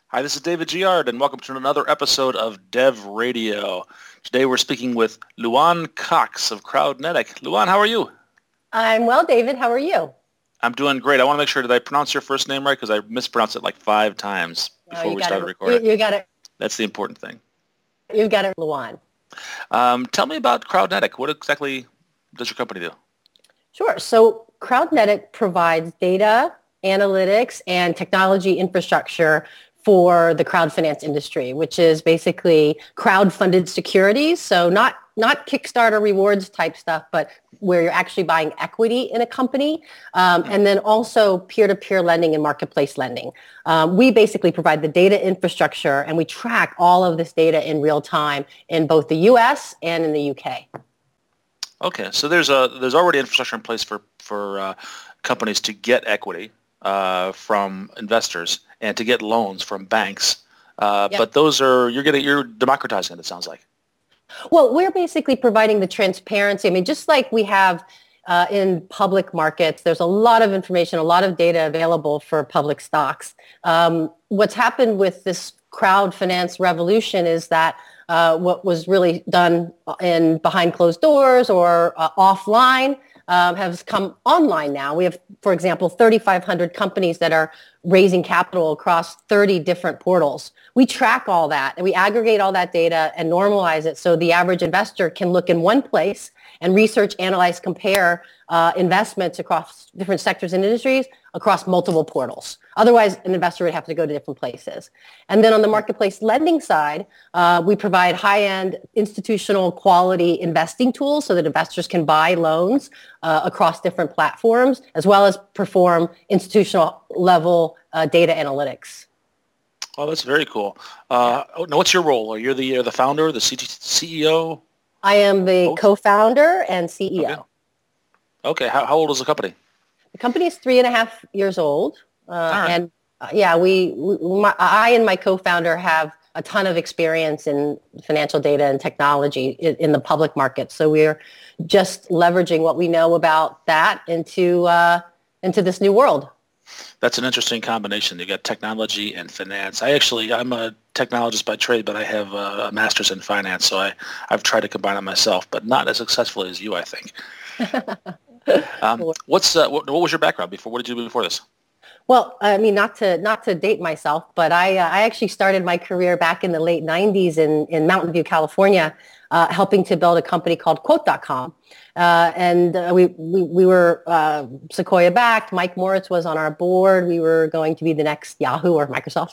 Hi, this is David Giard, and welcome to another episode of Dev Radio. Today we're speaking with Luan Cox of Crowdnetic. Luan, how are you? I'm well, David. How are you? I'm doing great. I want to make sure, did I pronounce your first name right? Because I mispronounced it like 5 times before we started recording. You got it. That's the important thing. You got it, Luan. Tell me about Crowdnetic. What exactly does your company do? Sure. So Crowdnetic provides data, analytics, and technology infrastructure for the crowd finance industry, which is basically crowd-funded securities. So not Kickstarter rewards type stuff, but where you're actually buying equity in a company, and then also peer-to-peer lending and marketplace lending. We basically provide the data infrastructure, and we track all of this data in real time in both the U.S. and in the U.K. Okay, so there's already infrastructure in place for companies to get equity from investors and to get loans from banks, but those are you're democratizing it. It sounds like. Well, we're basically providing the transparency. I mean, just like we have in public markets, there's a lot of information, a lot of data available for public stocks. What's happened with this crowd finance revolution is that what was really done in behind closed doors or offline has come online now. We have, for example, 3,500 companies that are raising capital across 30 different portals. We track all that and we aggregate all that data and normalize it so the average investor can look in one place and research, analyze, compare investments across different sectors and industries across multiple portals. Otherwise, an investor would have to go to different places. And then on the marketplace lending side, we provide high-end institutional quality investing tools so that investors can buy loans across different platforms, as well as perform institutional level data analytics. Oh, that's very cool. Now, what's your role? Are you the founder, the CEO? I am the co-founder and CEO. Okay. How old is the company? The company is 3.5 years old. And I and my co-founder have a ton of experience in financial data and technology in the public market. So we're just leveraging what we know about that into this new world. That's an interesting combination. You got technology and finance. I'm a technologist by trade, but I have a master's in finance, so I've tried to combine it myself, but not as successfully as you, I think. What was your background before? What did you do before this? Well, I mean, not to date myself, but I actually started my career back in the late 90s in Mountain View, California, helping to build a company called Quote.com. We were Sequoia backed. Mike Moritz was on our board. We were going to be the next Yahoo or Microsoft.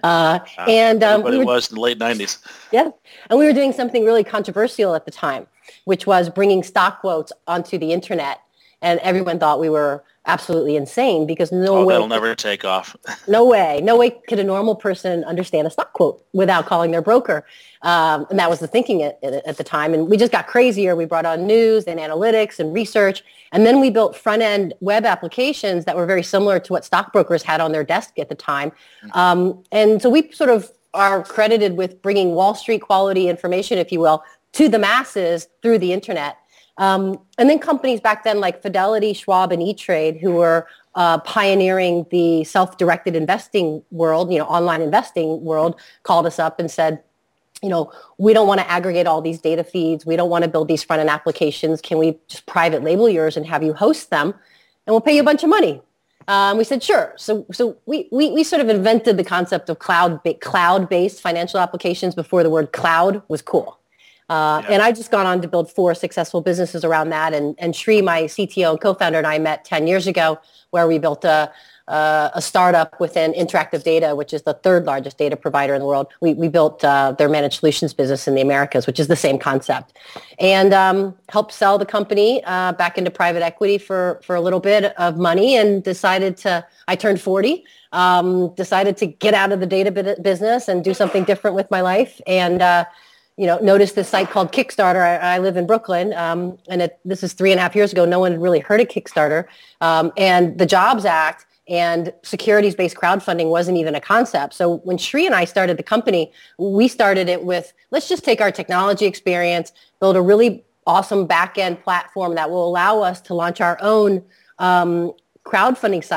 It was in the late 90s. Yeah. And we were doing something really controversial at the time, which was bringing stock quotes onto the internet. And everyone thought we were absolutely insane because that'll never take off. No way could a normal person understand a stock quote without calling their broker. And that was the thinking at the time. And we just got crazier. We brought on news and analytics and research. And then we built front-end web applications that were very similar to what stockbrokers had on their desk at the time. And so we sort of are credited with bringing Wall Street quality information, if you will, to the masses through the internet. And then companies back then like Fidelity, Schwab, and E-Trade, who were pioneering the self-directed investing world, online investing world, called us up and said, we don't want to aggregate all these data feeds. We don't want to build these front-end applications. Can we just private label yours and have you host them? And we'll pay you a bunch of money. We said, sure. So we sort of invented the concept of cloud-based financial applications before the word cloud was cool. And I've just gone on to build 4 successful businesses around that. And Sri, my CTO and co-founder, and I met 10 years ago where we built a startup within Interactive Data, which is the 3rd largest data provider in the world. We built their managed solutions business in the Americas, which is the same concept. And helped sell the company back into private equity for a little bit of money and I turned 40, decided to get out of the data business and do something different with my life. And noticed this site called Kickstarter. I live in Brooklyn, and this is 3.5 years ago. No one had really heard of Kickstarter. And the Jobs Act and securities-based crowdfunding wasn't even a concept. So when Sri and I started the company, we started it with, let's just take our technology experience, build a really awesome back-end platform that will allow us to launch our own crowdfunding sites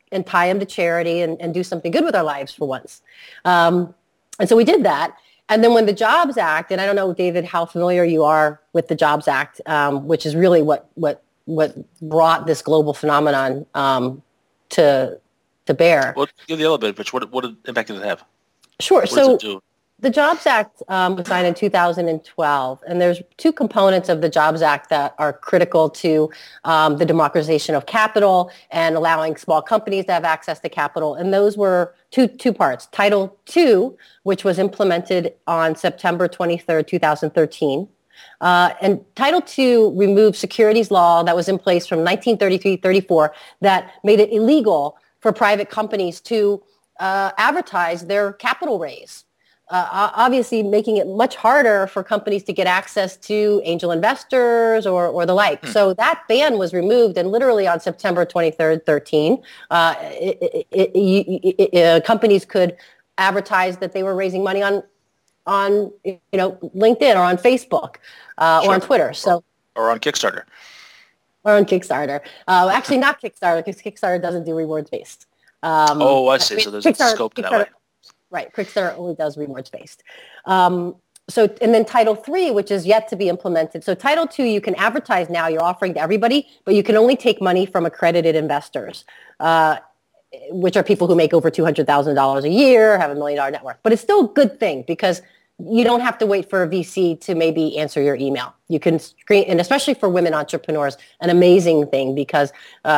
and tie them to charity and do something good with our lives for once. And so we did that. And then when the Jobs Act, and I don't know, David, how familiar you are with the Jobs Act, which is really what brought this global phenomenon to bear. Well, give the elevator pitch. What impact did it have? Sure. What so does it do? The Jobs Act was signed in 2012, and there's two components of the Jobs Act that are critical to the democratization of capital and allowing small companies to have access to capital. And those were two parts. Title II, which was implemented on September 23rd, 2013. And Title II removed securities law that was in place from 1933-34 that made it illegal for private companies to advertise their capital raise. Obviously making it much harder for companies to get access to angel investors or the like. So that ban was removed, and literally on September 23rd, 13, companies could advertise that they were raising money on LinkedIn or on Facebook or on Twitter. Or on Kickstarter. Actually, not Kickstarter, because Kickstarter doesn't do rewards-based. I see. So there's a scope to that way. Right. Kickstarter only does rewards-based. And then Title III, which is yet to be implemented. So Title II, you can advertise now. You're offering to everybody, but you can only take money from accredited investors, which are people who make over $200,000 a year, have $1 million net worth. But it's still a good thing because you don't have to wait for a VC to maybe answer your email. You can screen, and especially for women entrepreneurs, an amazing thing because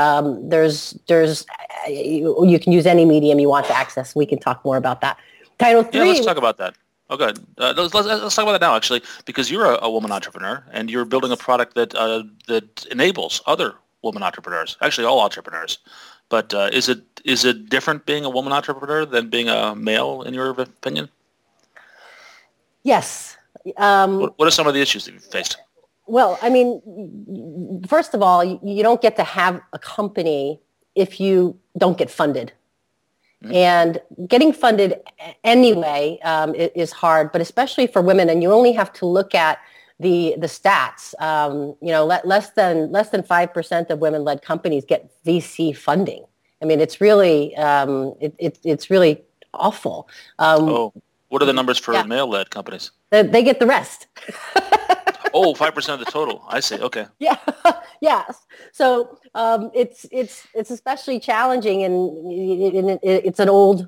you can use any medium you want to access. We can talk more about that. Title III. Yeah, let's talk about that. Oh, good. Let's talk about that now, actually, because you're a woman entrepreneur and you're building a product that enables other women entrepreneurs, actually all entrepreneurs. But is it different being a woman entrepreneur than being a male, in your opinion? Yes. What are some of the issues that you've faced? Well, I mean, first of all, you don't get to have a company if you don't get funded. Mm-hmm. And getting funded anyway is hard, but especially for women. And you only have to look at the stats. Less than 5% of women-led companies get VC funding. I mean, it's really it's really awful. What are the numbers for male-led companies? They get the rest. 5% of the total. I see. Okay. Yeah. Yes. So it's especially challenging, and it's an old,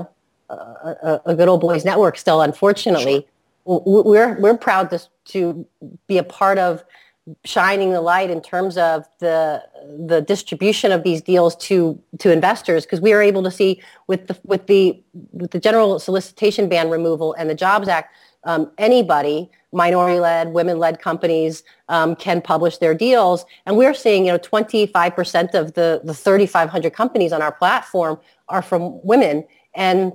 a good old boys network still. Unfortunately, we're proud to be a part of shining the light in terms of the distribution of these deals to investors, because we are able to see with the general solicitation ban removal and the Jobs Act, anybody, minority-led, women-led companies can publish their deals, and we're seeing 25% of the 3,500 companies on our platform are from women, and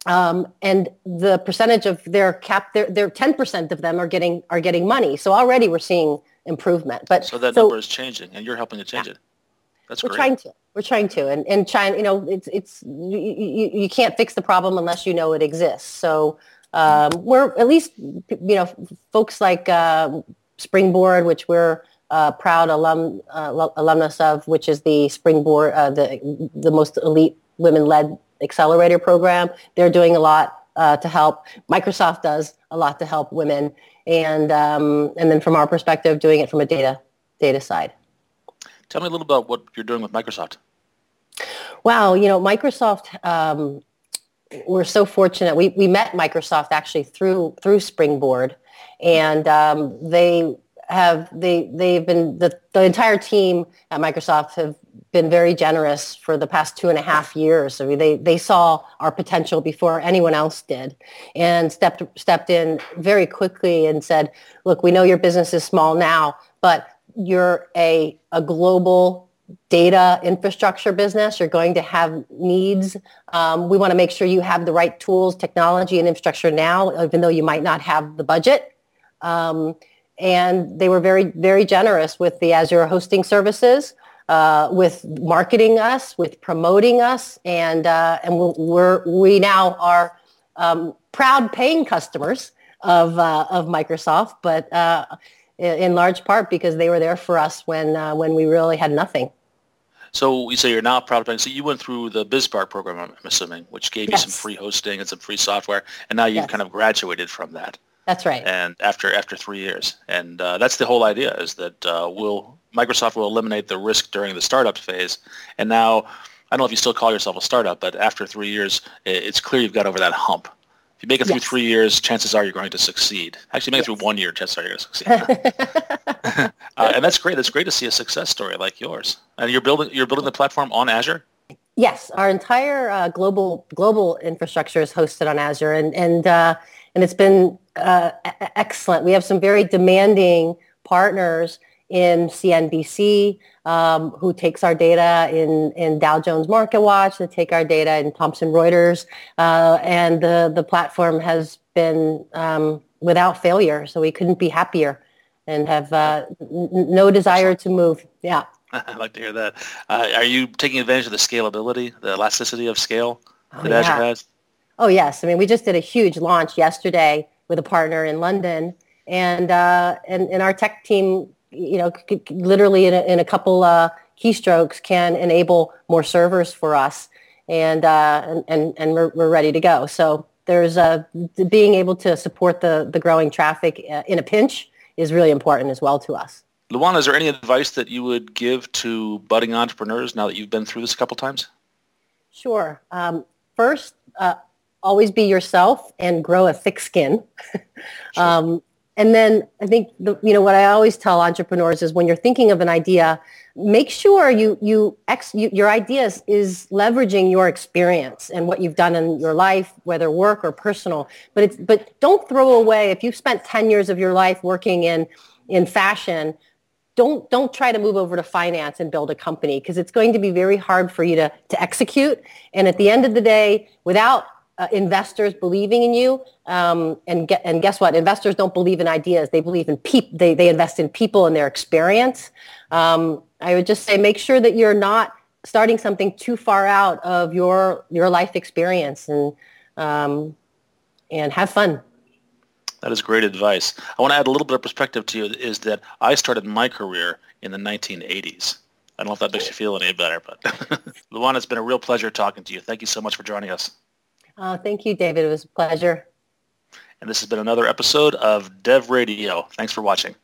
the percentage of their 10% of them are getting money. So already we're seeing improvement. But so that number is changing, and you're helping to change it. That's great. We're trying to, and China, it's you can't fix the problem unless you know it exists. So we're at least folks like Springboard, which we're proud alumnus of, which is the Springboard, the most elite women-led accelerator program. They're doing a lot to help. Microsoft does a lot to help women, and then from our perspective, doing it from a data side. Tell me a little about what you're doing with Microsoft. Wow, Microsoft. We're so fortunate. We met Microsoft actually through Springboard, and they've been the entire team at Microsoft have been very generous for the past 2.5 years. I mean, they saw our potential before anyone else did, and stepped in very quickly and said, "Look, we know your business is small now, but you're a global data infrastructure business. You're going to have needs. We want to make sure you have the right tools, technology, and infrastructure now, even though you might not have the budget." And they were very, very generous with the Azure hosting services, with marketing us, with promoting us, and we now are proud paying customers of Microsoft, but in large part because they were there for us when we really had nothing. So you say you're now prototyping. So you went through the BizSpark program, I'm assuming, which gave you some free hosting and some free software, and now you've kind of graduated from that. That's right. And after 3 years, and that's the whole idea, is that Microsoft will eliminate the risk during the startup phase. And now, I don't know if you still call yourself a startup, but after 3 years, it's clear you've got over that hump. If you make it through 3 years, chances are you're going to succeed. Actually, make it through 1 year, chances are you're going to succeed. And that's great. It's great to see a success story like yours. And you're building the platform on Azure? Yes, our entire global infrastructure is hosted on Azure, and it's been excellent. We have some very demanding partners in CNBC, who takes our data in Dow Jones Market Watch, that take our data in Thomson Reuters, and the platform has been without failure. So we couldn't be happier, and have no desire to move. Yeah. I'd like to hear that. Are you taking advantage of the scalability, the elasticity of scale that Azure has? Oh, yes. I mean, we just did a huge launch yesterday with a partner in London, and our tech team, literally in a couple keystrokes can enable more servers for us, and we're ready to go. So there's being able to support the growing traffic in a pinch is really important as well to us. Luana, is there any advice that you would give to budding entrepreneurs now that you've been through this a couple times? Sure. First, always be yourself and grow a thick skin. Sure. And then I think what I always tell entrepreneurs is, when you're thinking of an idea, make sure your idea is leveraging your experience and what you've done in your life, whether work or personal. But don't throw away, if you've spent 10 years of your life working in fashion, don't try to move over to finance and build a company, because it's going to be very hard for you to execute. And at the end of the day, without investors believing in you, and guess what? Investors don't believe in ideas; they believe in people. They invest in people and their experience. I would just say, make sure that you're not starting something too far out of your life experience, and have fun. That is great advice. I want to add a little bit of perspective to you, is that I started my career in the 1980s. I don't know if that makes you feel any better, but Luana, it's been a real pleasure talking to you. Thank you so much for joining us. Thank you, David. It was a pleasure. And this has been another episode of Dev Radio. Thanks for watching.